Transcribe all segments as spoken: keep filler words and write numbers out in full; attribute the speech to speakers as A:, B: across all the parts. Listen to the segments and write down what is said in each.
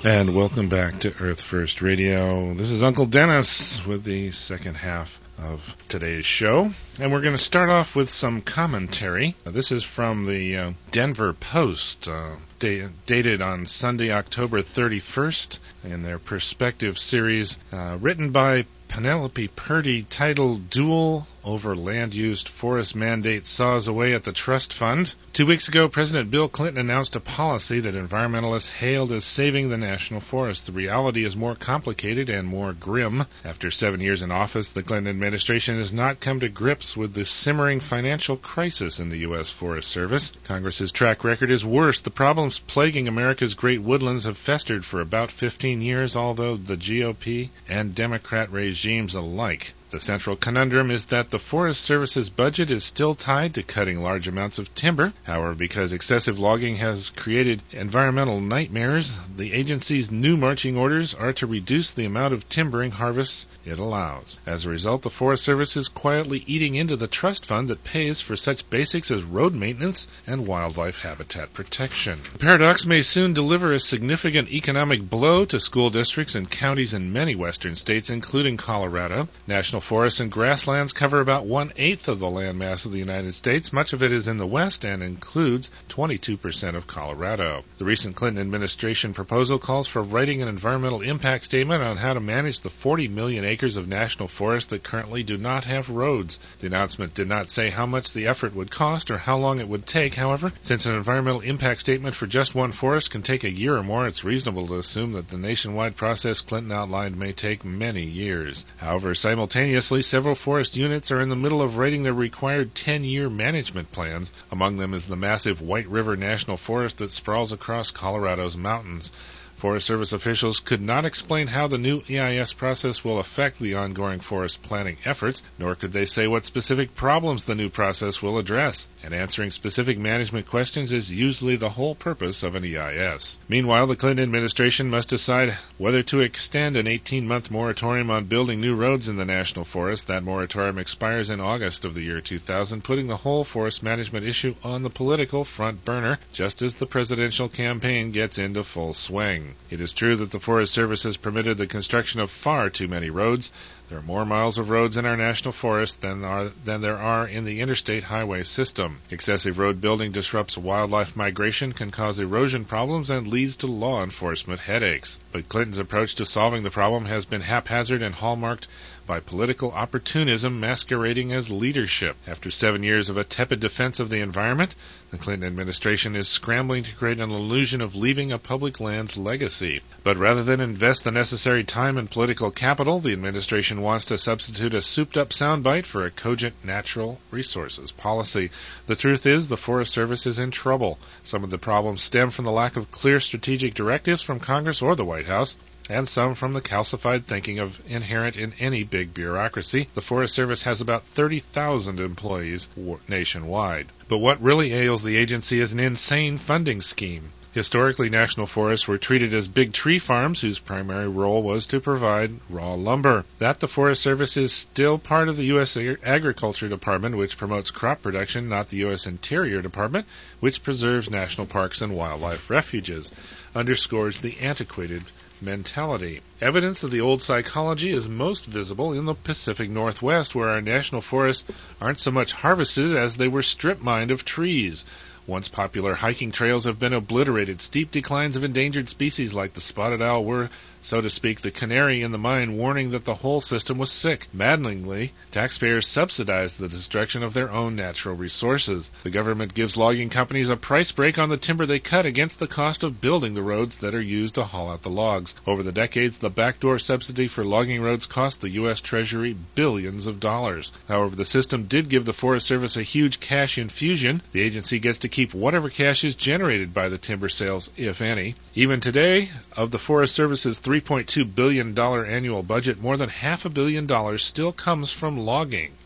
A: And welcome back to Earth First Radio. This is Uncle Dennis with the second half of today's show. And we're going to start off with some commentary. Uh, this is from the uh, Denver Post, uh, da- dated on Sunday, October thirty-first, in their Perspective series, uh, written by Penelope Purdy, titled Duel Over Land-Used Forest Mandate Saws Away at the Trust Fund. Two weeks ago, President Bill Clinton announced a policy that environmentalists hailed as saving the national forest. The reality is more complicated and more grim. After seven years in office, the Clinton administration has not come to grips with the simmering financial crisis in the U S Forest Service. Congress's track record is worse. The problems plaguing America's great woodlands have festered for about fifteen years, although the G O P and Democrat regimes alike. The central conundrum is that the Forest Service's budget is still tied to cutting large amounts of timber. However, because excessive logging has created environmental nightmares, the agency's new marching orders are to reduce the amount of timbering harvests it allows. As a result, the Forest Service is quietly eating into the trust fund that pays for such basics as road maintenance and wildlife habitat protection. The paradox may soon deliver a significant economic blow to school districts and counties in many western states, including Colorado. National forests and grasslands cover about one-eighth of the landmass of the United States. Much of it is in the west and includes twenty-two percent of Colorado. The recent Clinton administration proposal calls for writing an environmental impact statement on how to manage the forty million acres of national forest that currently do not have roads. The announcement did not say how much the effort would cost or how long it would take. However, since an environmental impact statement for just one forest can take a year or more, it's reasonable to assume that the nationwide process Clinton outlined may take many years. However, simultaneously, several forest units are in the middle of writing their required ten-year management plans. Among them is the massive White River National Forest that sprawls across Colorado's mountains. Forest Service officials could not explain how the new E I S process will affect the ongoing forest planning efforts, nor could they say what specific problems the new process will address. And answering specific management questions is usually the whole purpose of an E I S. Meanwhile, the Clinton administration must decide whether to extend an eighteen-month moratorium on building new roads in the national forest. That moratorium expires in August of the year two thousand, putting the whole forest management issue on the political front burner, just as the presidential campaign gets into full swing. It is true that the Forest Service has permitted the construction of far too many roads. There are more miles of roads in our national forest than, are, than there are in the interstate highway system. Excessive road building disrupts wildlife migration, can cause erosion problems, and leads to law enforcement headaches. But Clinton's approach to solving the problem has been haphazard and hallmarked by political opportunism masquerading as leadership. After seven years of a tepid defense of the environment, the Clinton administration is scrambling to create an illusion of leaving a public lands legacy. But rather than invest the necessary time and political capital, the administration wants to substitute a souped-up soundbite for a cogent natural resources policy. The truth is, the Forest Service is in trouble. Some of the problems stem from the lack of clear strategic directives from Congress or the White House, and some from the calcified thinking of inherent in any big bureaucracy. The Forest Service has about thirty thousand employees nationwide. But what really ails the agency is an insane funding scheme. Historically, national forests were treated as big tree farms whose primary role was to provide raw lumber. That the Forest Service is still part of the U S Agriculture Department, which promotes crop production, not the U S Interior Department, which preserves national parks and wildlife refuges, underscores the antiquated mentality. Evidence of the old psychology is most visible in the Pacific Northwest, where our national forests aren't so much harvested as they were strip-mined of trees. Once popular hiking trails have been obliterated. Steep declines of endangered species like the spotted owl were, so to speak, the canary in the mine, warning that the whole system was sick. Maddeningly, taxpayers subsidize the destruction of their own natural resources. The government gives logging companies a price break on the timber they cut against the cost of building the roads that are used to haul out the logs. Over the decades, the backdoor subsidy for logging roads cost the U S Treasury billions of dollars. However, the system did give the Forest Service a huge cash infusion. The agency gets to keep whatever cash is generated by the timber sales, if any. Even today, of the Forest Service's three point two billion dollars annual budget, more than half a billion dollars still comes from logging.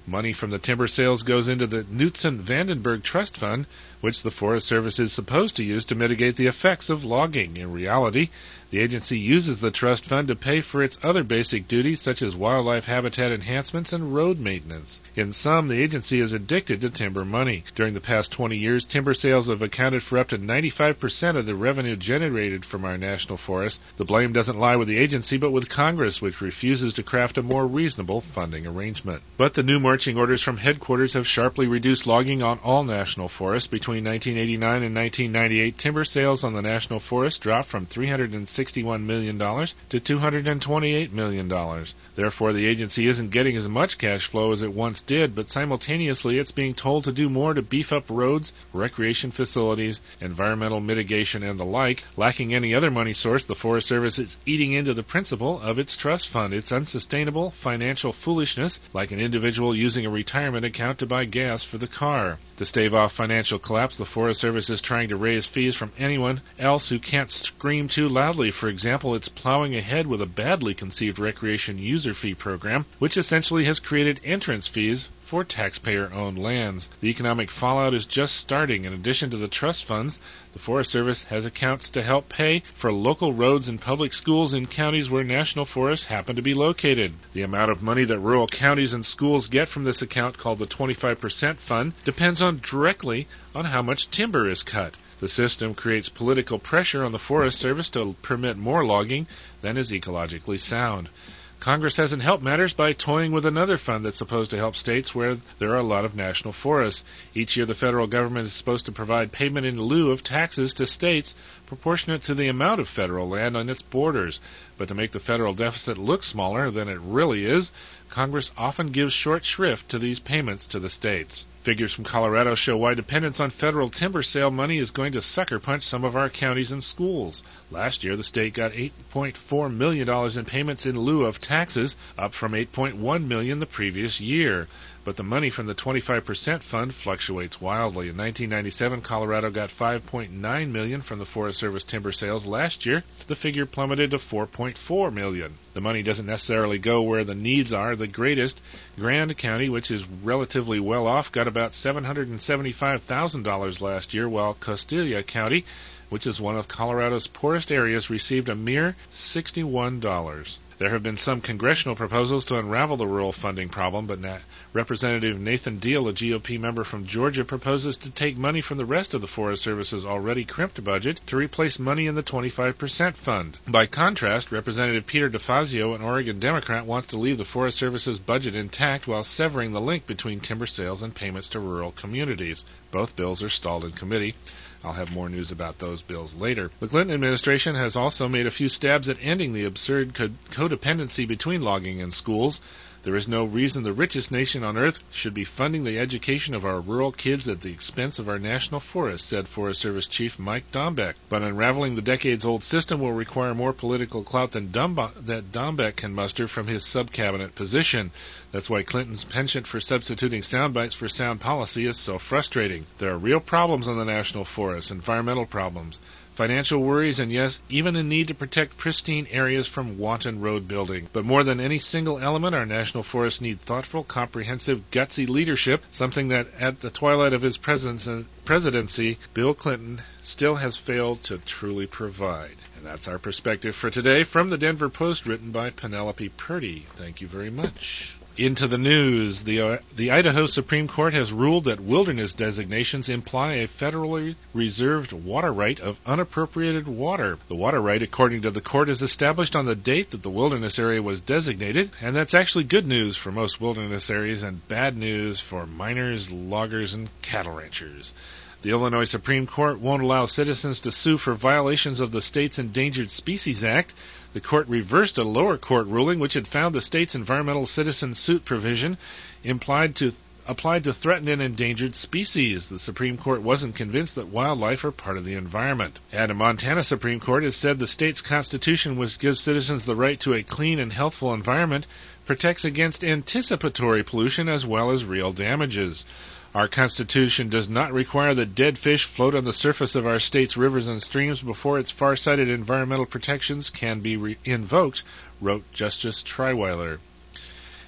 A: Money from the timber sales goes into the Knutson Vandenberg Trust Fund, which the Forest Service is supposed to use to mitigate the effects of logging. In reality, the agency uses the trust fund to pay for its other basic duties such as wildlife habitat enhancements and road maintenance. In sum, the agency is addicted to timber money. During the past twenty years, timber sales have accounted for up to ninety-five percent of the revenue generated from our national forests. The blame doesn't lie with the agency, but with Congress, which refuses to craft a more reasonable funding arrangement. But the new marching orders from headquarters have sharply reduced logging on all national forests. Between nineteen eighty-nine and nineteen ninety-eight, timber sales on the national forest dropped from three hundred sixty-one million dollars to two hundred twenty-eight million dollars. Therefore, the agency isn't getting as much cash flow as it once did, but simultaneously it's being told to do more to beef up roads, recreation facilities, environmental mitigation, and the like. Lacking any other money source, the Forest Service is eating into the principle of its trust fund. It's unsustainable financial foolishness, like an individual using a retirement account to buy gas for the car. To stave off financial collapse, the Forest Service is trying to raise fees from anyone else who can't scream too loudly. For example, it's plowing ahead with a badly conceived recreation user fee program, which essentially has created entrance fees for taxpayer-owned lands. The economic fallout is just starting. In addition to the trust funds, the Forest Service has accounts to help pay for local roads and public schools in counties where national forests happen to be located. The amount of money that rural counties and schools get from this account, called the twenty-five percent fund, depends on directly on how much timber is cut. The system creates political pressure on the Forest Service to permit more logging than is ecologically sound. Congress hasn't helped matters by toying with another fund that's supposed to help states where there are a lot of national forests. Each year the federal government is supposed to provide payment in lieu of taxes to states proportionate to the amount of federal land on its borders. But to make the federal deficit look smaller than it really is, Congress often gives short shrift to these payments to the states. Figures from Colorado show why dependence on federal timber sale money is going to sucker punch some of our counties and schools. Last year, the state got eight point four million dollars in payments in lieu of taxes, up from eight point one million dollars the previous year. But the money from the twenty-five percent fund fluctuates wildly. In nineteen ninety-seven, Colorado got five point nine million dollars from the Forest Service timber sales. Last year, the figure plummeted to four point four million dollars. The money doesn't necessarily go where the needs are the greatest. Grand County, which is relatively well off, got about seven hundred seventy-five thousand dollars last year, while Costilla County, which is one of Colorado's poorest areas, received a mere sixty-one dollars. There have been some congressional proposals to unravel the rural funding problem, but Na- Representative Nathan Deal, a G O P member from Georgia, proposes to take money from the rest of the Forest Service's already crimped budget to replace money in the twenty-five percent fund. By contrast, Representative Peter DeFazio, an Oregon Democrat, wants to leave the Forest Service's budget intact while severing the link between timber sales and payments to rural communities. Both bills are stalled in committee. I'll have more news about those bills later. The Clinton administration has also made a few stabs at ending the absurd co- codependency between logging and schools. There is no reason the richest nation on earth should be funding the education of our rural kids at the expense of our national forests, said Forest Service Chief Mike Dombeck. But unraveling the decades-old system will require more political clout than Dumb- that Dombeck can muster from his sub-cabinet position. That's why Clinton's penchant for substituting sound bites for sound policy is so frustrating. There are real problems on the national forests, environmental problems, financial worries, and yes, even a need to protect pristine areas from wanton road building. But more than any single element, our national forests need thoughtful, comprehensive, gutsy leadership, something that at the twilight of his presidency, Bill Clinton still has failed to truly provide. And that's our perspective for today from the Denver Post, written by Penelope Purdy. Thank you very much. Into the news. The, uh, the Idaho Supreme Court has ruled that wilderness designations imply a federally reserved water right of unappropriated water. The water right, according to the court, is established on the date that the wilderness area was designated, and that's actually good news for most wilderness areas and bad news for miners, loggers, and cattle ranchers. The Illinois Supreme Court won't allow citizens to sue for violations of the state's Endangered Species Act. The court reversed a lower court ruling which had found the state's environmental citizen suit provision implied to applied to threatened and endangered species. The Supreme Court wasn't convinced that wildlife are part of the environment. And the Montana Supreme Court has said the state's constitution, which gives citizens the right to a clean and healthful environment, protects against anticipatory pollution as well as real damages. Our Constitution does not require that dead fish float on the surface of our state's rivers and streams before its far-sighted environmental protections can be re- invoked, wrote Justice Triweiler.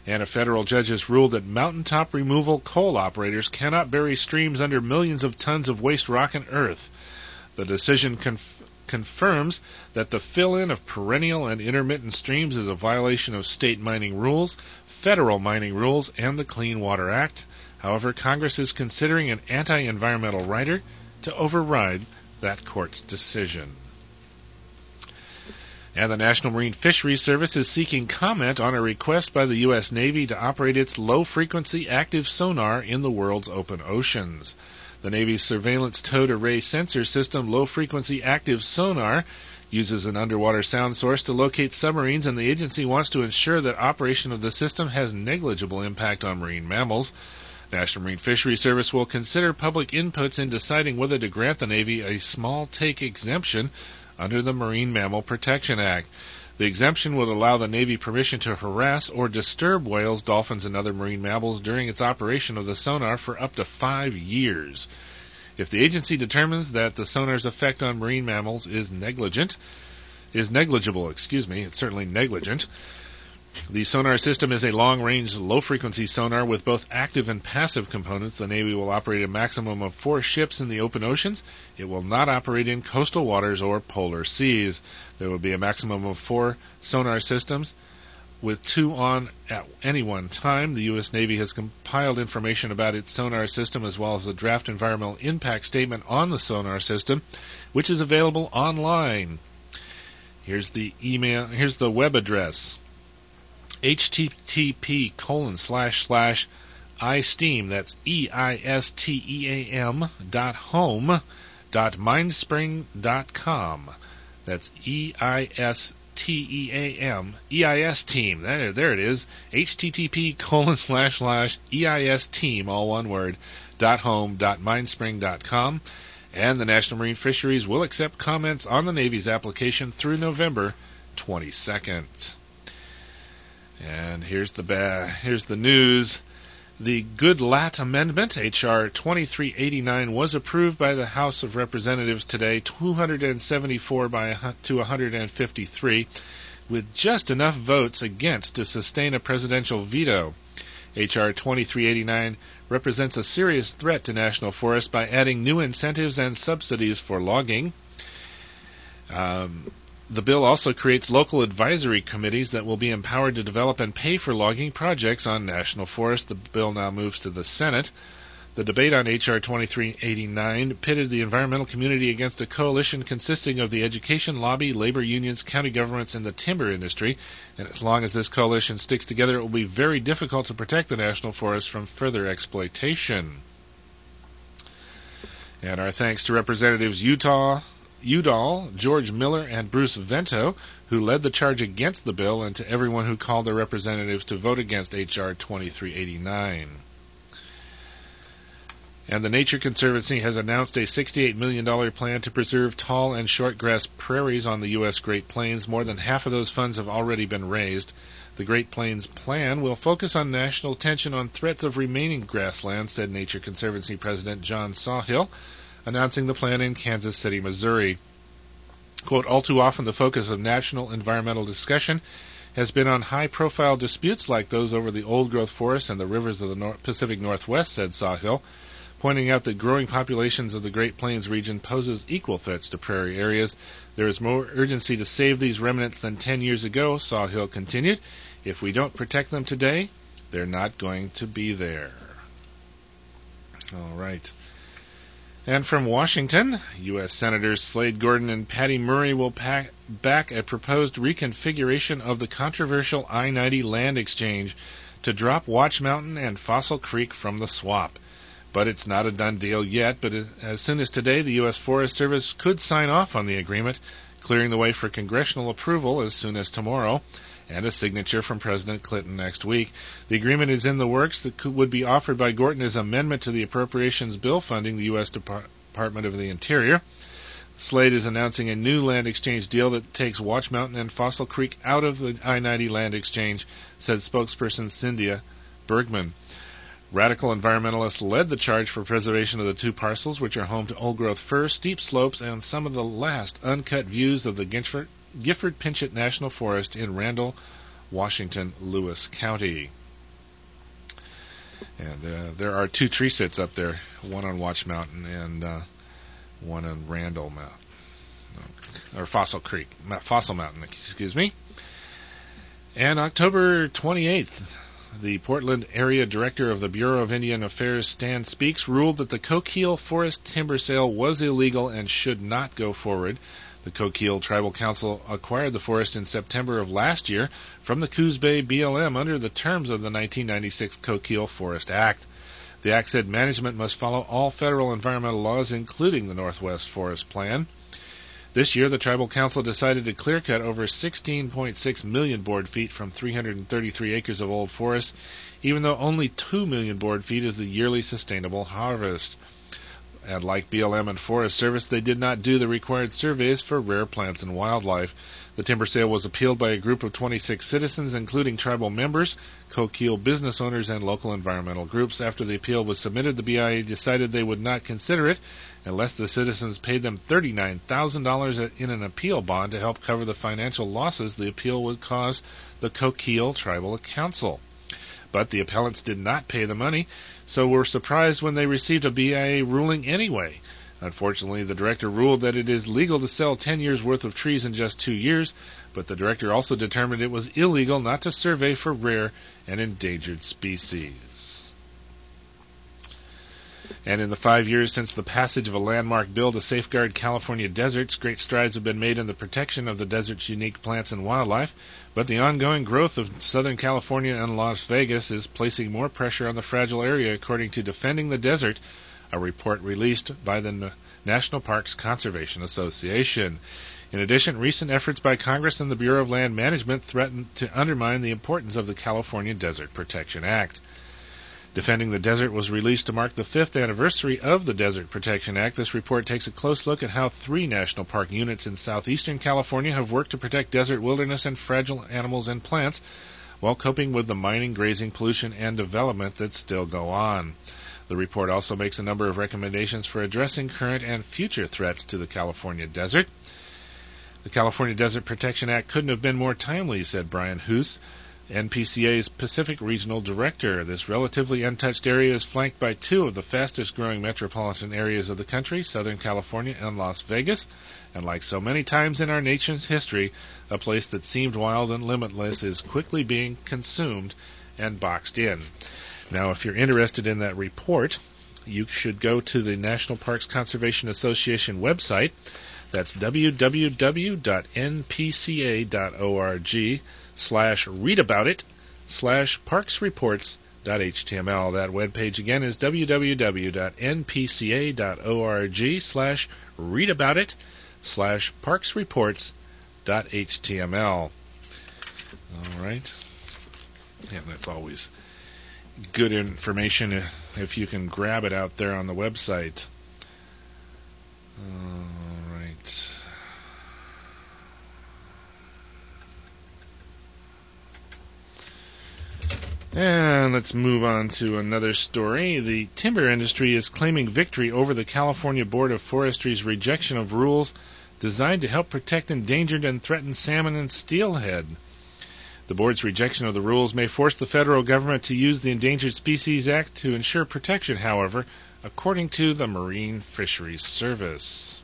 A: And a federal judge has ruled that mountaintop removal coal operators cannot bury streams under millions of tons of waste rock and earth. The decision conf- confirms that the fill-in of perennial and intermittent streams is a violation of state mining rules, federal mining rules, and the Clean Water Act. However, Congress is considering an anti-environmental rider to override that court's decision. And the National Marine Fisheries Service is seeking comment on a request by the U S Navy to operate its low-frequency active sonar in the world's open oceans. The Navy's surveillance towed array sensor system low-frequency active sonar uses an underwater sound source to locate submarines, and the agency wants to ensure that operation of the system has negligible impact on marine mammals. National Marine Fisheries Service will consider public inputs in deciding whether to grant the Navy a small take exemption under the Marine Mammal Protection Act. The exemption would allow the Navy permission to harass or disturb whales, dolphins, and other marine mammals during its operation of the sonar for up to five years. If the agency determines that the sonar's effect on marine mammals is negligent, is negligible, excuse me, it's certainly negligent. The sonar system is a long-range, low-frequency sonar with both active and passive components. The Navy will operate a maximum of four ships in the open oceans. It will not operate in coastal waters or polar seas. There will be a maximum of four sonar systems, with two on at any one time. The U S Navy has compiled information about its sonar system as well as a draft environmental impact statement on the sonar system, which is available online. Here's the email. Here's the web address. http colon slash slash isteam, that's E I S T E A M dot home dot mindspring dot com. That's E I S T E A M, E I S team, there, there it is, http colon slash slash E I S team, all one word, dot home dot mindspring dot com. And the National Marine Fisheries will accept comments on the Navy's application through November twenty-second. And here's the ba- here's the news. The Goodlatte Amendment, H R twenty-three eighty-nine, was approved by the House of Representatives today, two hundred seventy-four by to one hundred fifty-three, with just enough votes against to sustain a presidential veto. H R twenty-three eighty-nine represents a serious threat to national forests by adding new incentives and subsidies for logging. Um, The bill also creates local advisory committees that will be empowered to develop and pay for logging projects on national forests. The bill now moves to the Senate. The debate on H R twenty-three eighty-nine pitted the environmental community against a coalition consisting of the education lobby, labor unions, county governments, and the timber industry. And as long as this coalition sticks together, it will be very difficult to protect the national forests from further exploitation. And our thanks to Representatives Utah, Udall, George Miller, and Bruce Vento, who led the charge against the bill, and to everyone who called their representatives to vote against H R twenty-three eighty-nine. And the Nature Conservancy has announced a sixty-eight million dollars plan to preserve tall and short-grass prairies on the U S Great Plains. More than half of those funds have already been raised. The Great Plains Plan will focus on national attention on threats of remaining grasslands, said Nature Conservancy President John Sawhill, announcing the plan in Kansas City, Missouri. Quote, all too often the focus of national environmental discussion has been on high-profile disputes like those over the old-growth forests and the rivers of the Nor- Pacific Northwest, said Sawhill, pointing out that growing populations of the Great Plains region poses equal threats to prairie areas. There is more urgency to save these remnants than ten years ago, Sawhill continued. If we don't protect them today, they're not going to be there. All right. And from Washington, U S Senators Slade Gordon and Patty Murray will pack back a proposed reconfiguration of the controversial I ninety land exchange to drop Watch Mountain and Fossil Creek from the swap. But it's not a done deal yet, but as soon as today, the U S Forest Service could sign off on the agreement, clearing the way for congressional approval as soon as tomorrow, and a signature from President Clinton next week. The agreement is in the works that could, would be offered by Gorton as amendment to the appropriations bill funding the U S Depart- Department of the Interior. Slade is announcing a new land exchange deal that takes Watch Mountain and Fossil Creek out of the I ninety land exchange, said spokesperson Cynthia Bergman. Radical environmentalists led the charge for preservation of the two parcels, which are home to old-growth fir, steep slopes, and some of the last uncut views of the Gifford, Gifford Pinchot National Forest in Randall, Washington, Lewis County. And uh, there are two tree sits up there, one on Watch Mountain and uh, one on Randall Mountain, or Fossil Creek, Fossil Mountain, excuse me. And October twenty-eighth, the Portland area director of the Bureau of Indian Affairs, Stan Speaks, ruled that the Coquille Forest timber sale was illegal and should not go forward. The Coquille Tribal Council acquired the forest in September of last year from the Coos Bay B L M under the terms of the nineteen ninety-six Coquille Forest Act. The act said management must follow all federal environmental laws, including the Northwest Forest Plan. This year, the Tribal Council decided to clear-cut over sixteen point six million board feet from three hundred thirty-three acres of old forest, even though only two million board feet is the yearly sustainable harvest. And like B L M and Forest Service, they did not do the required surveys for rare plants and wildlife. The timber sale was appealed by a group of twenty-six citizens, including tribal members, Coquille business owners, and local environmental groups. After the appeal was submitted, the B I A decided they would not consider it unless the citizens paid them thirty-nine thousand dollars in an appeal bond to help cover the financial losses the appeal would cause the Coquille Tribal Council. But the appellants did not pay the money, so were surprised when they received a B I A ruling anyway. Unfortunately, the director ruled that it is legal to sell ten years' worth of trees in just two years, but the director also determined it was illegal not to survey for rare and endangered species. And in the five years since the passage of a landmark bill to safeguard California deserts, great strides have been made in the protection of the desert's unique plants and wildlife, but the ongoing growth of Southern California and Las Vegas is placing more pressure on the fragile area, according to Defending the Desert, a report released by the National Parks Conservation Association. In addition, recent efforts by Congress and the Bureau of Land Management threaten to undermine the importance of the California Desert Protection Act. Defending the Desert was released to mark the fifth anniversary of the Desert Protection Act. This report takes a close look at how three national park units in southeastern California have worked to protect desert wilderness and fragile animals and plants while coping with the mining, grazing, pollution, and development that still go on. The report also makes a number of recommendations for addressing current and future threats to the California desert. The California Desert Protection Act couldn't have been more timely, said Brian Hoos, N P C A's Pacific Regional Director. This relatively untouched area is flanked by two of the fastest-growing metropolitan areas of the country, Southern California and Las Vegas, and like so many times in our nation's history, a place that seemed wild and limitless is quickly being consumed and boxed in. Now, if you're interested in that report, you should go to the National Parks Conservation Association website. That's w w w dot n p c a dot org slash readaboutit slash parksreports.html. That webpage again is w w w dot n p c a dot org slash readaboutit slash parksreports.html. All right. And that's always good information if you can grab it out there on the website. All right. And let's move on to another story. The timber industry is claiming victory over the California Board of Forestry's rejection of rules designed to help protect endangered and threatened salmon and steelhead. The board's rejection of the rules may force the federal government to use the Endangered Species Act to ensure protection, however, according to the Marine Fisheries Service.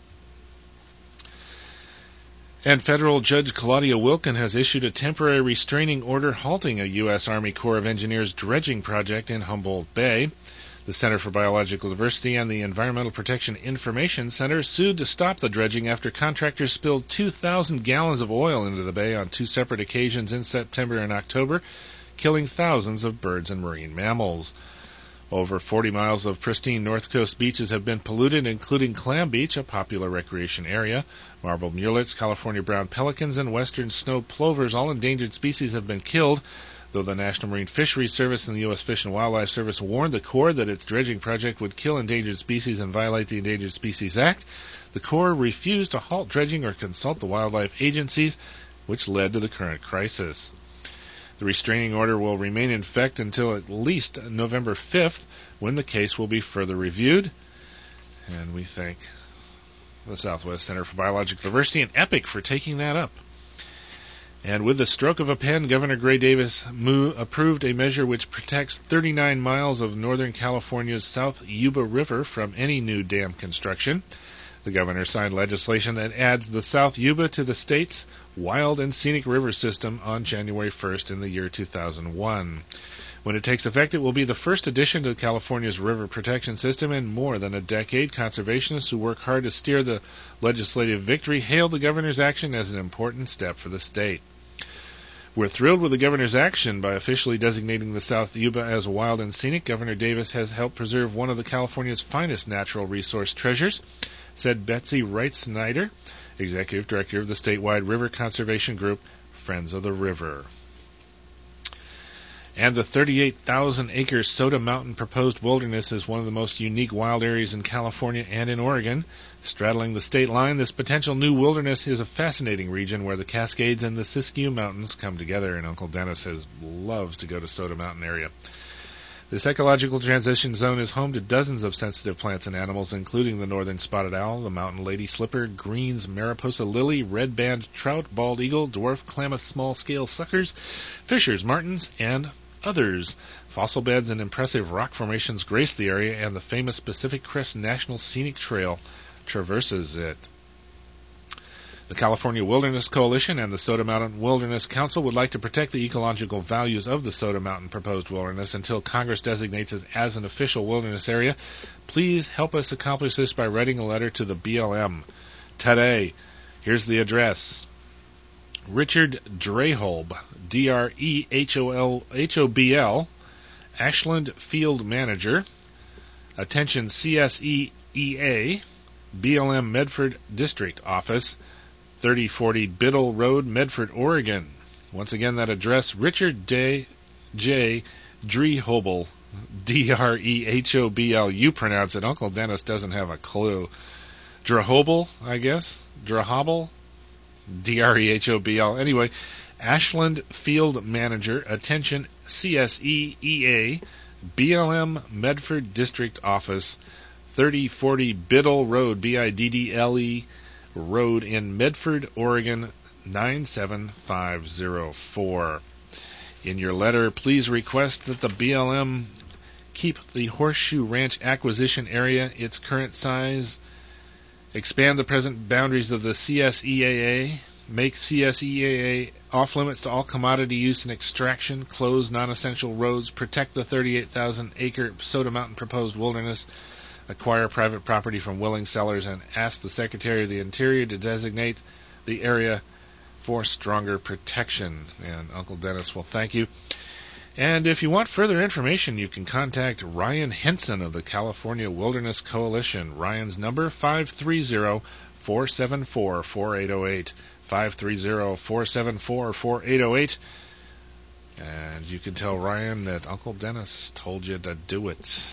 A: And federal Judge Claudia Wilken has issued a temporary restraining order halting a U S. Army Corps of Engineers dredging project in Humboldt Bay. The Center for Biological Diversity and the Environmental Protection Information Center sued to stop the dredging after contractors spilled two thousand gallons of oil into the bay on two separate occasions in September and October, killing thousands of birds and marine mammals. Over forty miles of pristine North Coast beaches have been polluted, including Clam Beach, a popular recreation area. Marbled mulets, California brown pelicans, and western snow plovers, all endangered species, have been killed. Though the National Marine Fisheries Service and the U S. Fish and Wildlife Service warned the Corps that its dredging project would kill endangered species and violate the Endangered Species Act, the Corps refused to halt dredging or consult the wildlife agencies, which led to the current crisis. The restraining order will remain in effect until at least November fifth, when the case will be further reviewed. And we thank the Southwest Center for Biological Diversity and EPIC for taking that up. And with the stroke of a pen, Governor Gray Davis mo- approved a measure which protects thirty-nine miles of Northern California's South Yuba River from any new dam construction. The governor signed legislation that adds the South Yuba to the state's wild and scenic river system on January first in the year two thousand one. When it takes effect, it will be the first addition to California's river protection system in more than a decade. Conservationists who work hard to steer the legislative victory hailed the governor's action as an important step for the state. We're thrilled with the governor's action by officially designating the South Yuba as wild and scenic. Governor Davis has helped preserve one of the California's finest natural resource treasures, said Betsy Wright Snyder, executive director of the statewide river conservation group, Friends of the River. And the thirty-eight thousand acre Soda Mountain proposed wilderness is one of the most unique wild areas in California and in Oregon. Straddling the state line, this potential new wilderness is a fascinating region where the Cascades and the Siskiyou Mountains come together, and Uncle Dennis has loves to go to Soda Mountain area. This ecological transition zone is home to dozens of sensitive plants and animals, including the northern spotted owl, the mountain lady slipper, Green's Mariposa lily, red-banded trout, bald eagle, dwarf klamath small-scale suckers, fishers, martins, and others. Fossil beds and impressive rock formations grace the area, and the famous Pacific Crest National Scenic Trail traverses it. The California Wilderness Coalition and the Soda Mountain Wilderness Council would like to protect the ecological values of the Soda Mountain proposed wilderness until Congress designates it as an official wilderness area. Please help us accomplish this by writing a letter to the B L M today. Here's the address. Richard Drehobl, D R E H O L H O B L, Ashland Field Manager. Attention C S E E A, B L M Medford District Office, thirty forty Biddle Road, Medford, Oregon. Once again, that address, Richard J. J. Drehobl, D R E H O B L. You pronounce it. Uncle Dennis doesn't have a clue. Drehobl, I guess? Drehobl? D R E H O B L. Anyway, Ashland Field Manager, attention C S E E A, B L M Medford District Office, thirty forty Biddle Road, B I D D L E Road in Medford, Oregon, nine seven five zero four. In your letter, please request that the B L M keep the Horseshoe Ranch acquisition area its current size, expand the present boundaries of the C S E A A, make C S E A A off-limits to all commodity use and extraction, close non-essential roads, protect the thirty-eight thousand acre Soda Mountain proposed wilderness, acquire private property from willing sellers, and ask the Secretary of the Interior to designate the area for stronger protection. And Uncle Dennis will thank you. And if you want further information, you can contact Ryan Henson of the California Wilderness Coalition. Ryan's number, five three zero, four seven four, four eight zero eight, five three zero, four seven four, four eight zero eight. And you can tell Ryan that Uncle Dennis told you to do it.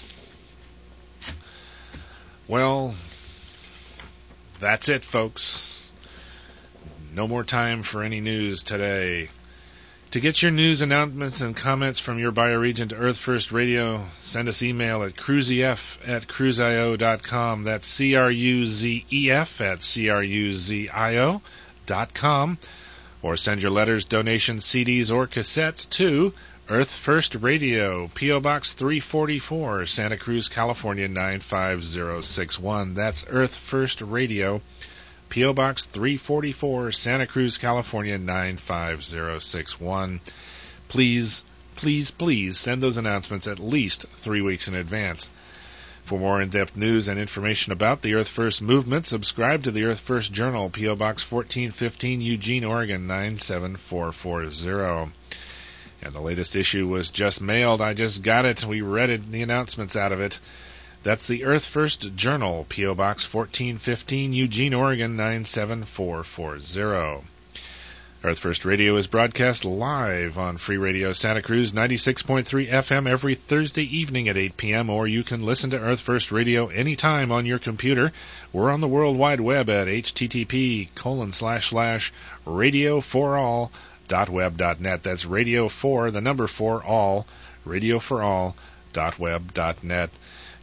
A: Well, that's it, folks. No more time for any news today. To get your news announcements and comments from your bioregion to Earth First Radio, send us email at cruzef at cruzio dot com. That's C R U Z E F at C R U Z I O dot com. Or send your letters, donations, C Ds, or cassettes to Earth First Radio, P O Box three forty-four, Santa Cruz, California, nine five zero six one. That's Earth First Radio, P O Box three forty-four, Santa Cruz, California, nine five zero six one. Please, please, please send those announcements at least three weeks in advance. For more in-depth news and information about the Earth First movement, subscribe to the Earth First Journal, P O Box fourteen fifteen, Eugene, Oregon, nine seven four four zero. And the latest issue was just mailed. I just got it. We read it, the announcements out of it. That's the Earth First Journal, P O Box fourteen fifteen, Eugene, Oregon, nine seven four four zero. Earth First Radio is broadcast live on Free Radio Santa Cruz, ninety-six point three F M every Thursday evening at eight p.m., or you can listen to Earth First Radio anytime on your computer. We're on the World Wide Web at http colon slash slash radio for all dot web dot net. That's radio for, the number four, all, radio for all dot web dot net.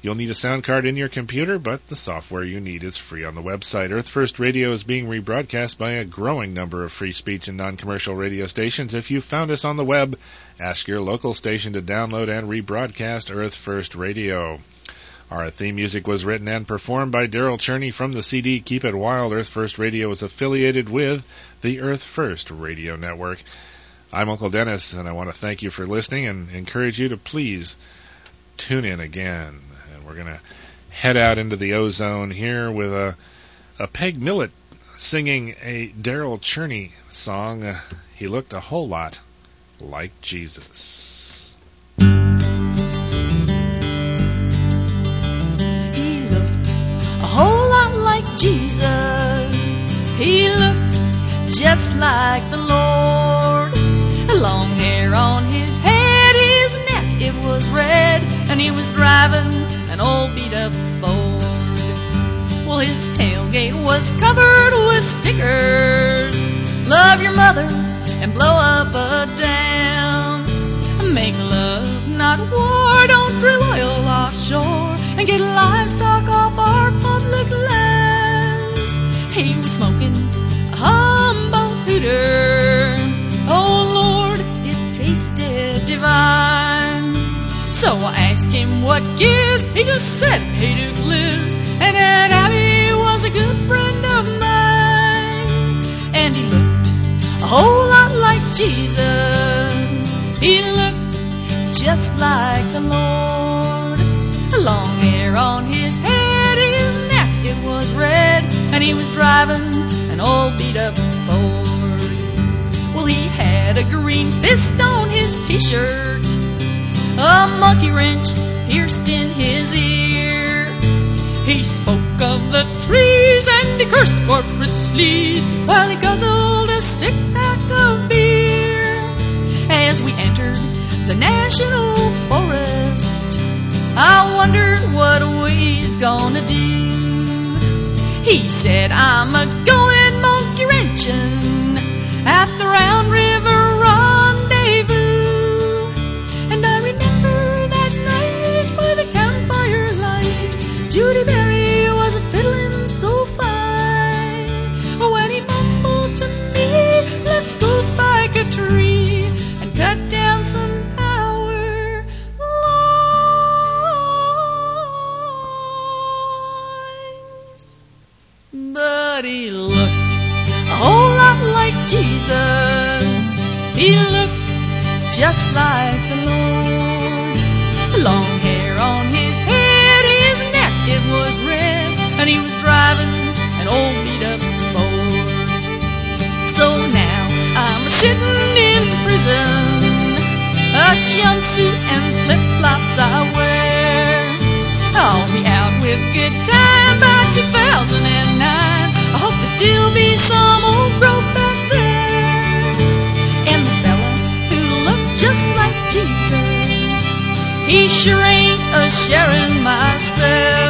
A: You'll need a sound card in your computer, but the software you need is free on the website. Earth First Radio is being rebroadcast by a growing number of free speech and non-commercial radio stations. If you found us on the web, ask your local station to download and rebroadcast Earth First Radio. Our theme music was written and performed by Daryl Cherney from the C D Keep It Wild. Earth First Radio is affiliated with the Earth First Radio Network. I'm Uncle Dennis, and I want to thank you for listening and encourage you to please tune in again. And we're going to head out into the ozone here with a, a Peg Millet singing a Daryl Cherney song. Uh, he looked a whole lot like Jesus.
B: Whole lot like Jesus. He looked just like the Lord. Long hair on his head, his neck it was red, and he was driving an old beat up Ford. Well, his tailgate was covered with stickers. Love your mother and blow up a dam. Make love, not war. Don't drill oil offshore and get livestock off our public lands. He was smoking a Humboldt hooter. Oh Lord, it tasted divine. So I asked him what gives. He just said, "Hey Duke lives," and Aunt Abby was a good friend of mine. And he looked a whole lot like Jesus. He looked just like the Lord. Long hair on his head, his neck it was red, and he was driving an old beat up Ford. Well, he had a green fist on his t-shirt, a monkey wrench pierced in his ear. He spoke of the trees and he cursed corporate sleaze while he guzzled a six-pack of beer. As we entered the National Forest, I wondered what we's gonna do. He said, "I'm a-goin' monkey wrenching at the Round River Rendezvous." And I remember that night by the campfire light, Judy Berry was a-fiddling so fine. When he mumbled to me, "Let's go spike a tree and cut down some power lines." But he looked a whole lot like Jesus. He looked just like the Lord. Long hair on his head, his neck it was red, and he was driving an old beat-up Ford. So now I'm sitting in prison, a jumpsuit and flip-flops I wear. I'll be out with good time by two thousand nine. I hope there still be some old growth back there. And the fella who looked just like Jesus, he sure ain't a-sharing myself.